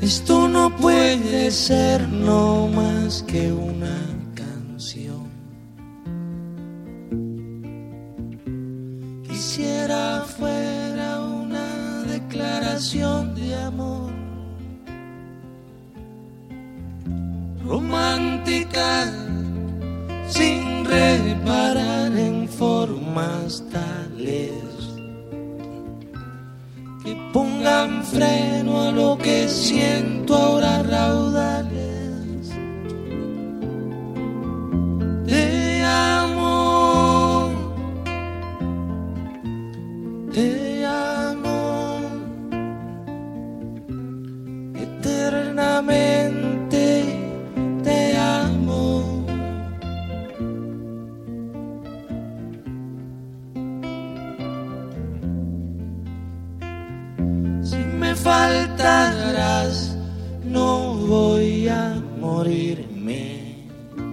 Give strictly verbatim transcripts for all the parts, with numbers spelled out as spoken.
Esto no puede ser no más que una canción. Quisiera fuera una declaración de amor, romántica, sin reparar en formas tales que pongan freno a lo que siento ahora raudales. Te amo, te amo, eternamente te amo. Si me faltarás, no voy a morirme.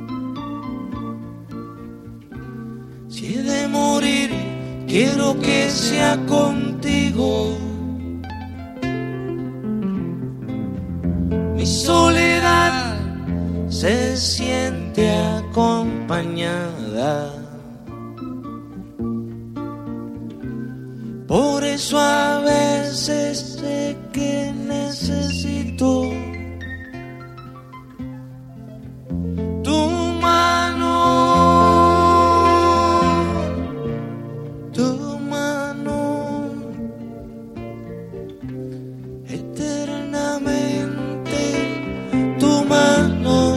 Si he de morir, quiero que sea contigo. Mi soledad se siente acompañada. Por eso a veces sé que necesito tu mano, tu mano, eternamente tu mano.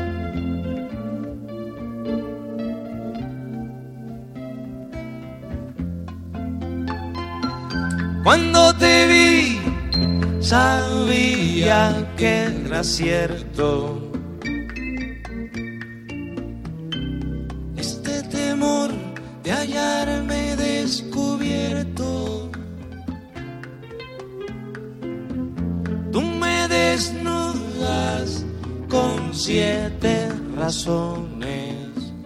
Cuando te vi, sabía que era cierto. Este temor de hallarme descubierto. Tú me desnudas con siete razones.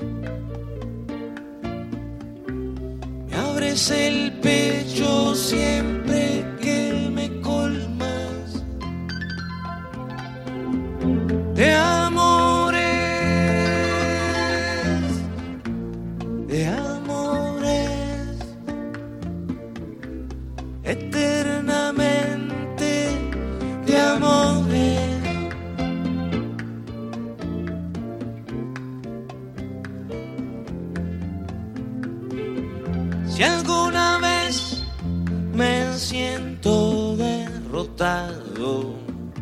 Me abres el pecho siempre que me colmas de amores, de amores, eternamente de amores. Si alguna vez me siento derrotado,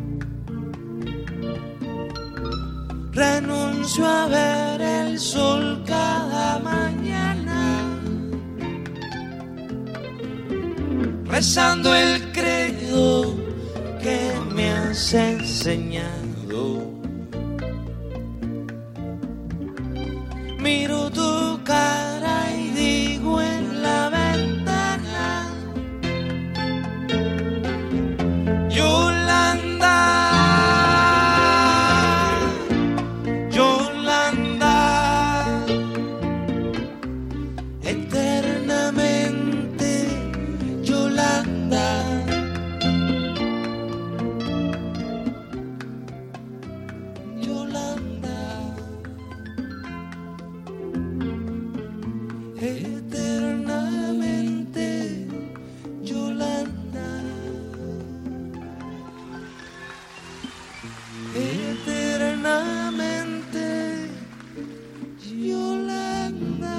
renuncio a ver el sol cada mañana, rezando el credo que me has enseñado. Miro tu cara y digo en la ventana: Yolanda, Yolanda, eternamente Yolanda. Yolanda, eternamente Yolanda, eternamente Yolanda.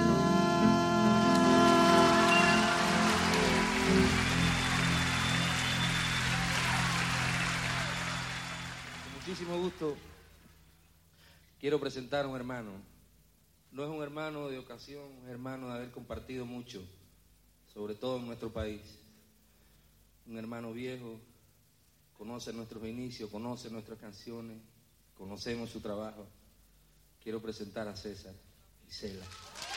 Con muchísimo gusto quiero presentar a un hermano. No es un hermano de ocasión, un hermano de haber compartido mucho, sobre todo en nuestro país. Un hermano viejo, conoce nuestros inicios, conoce nuestras canciones, conocemos su trabajo. Quiero presentar a César Isela.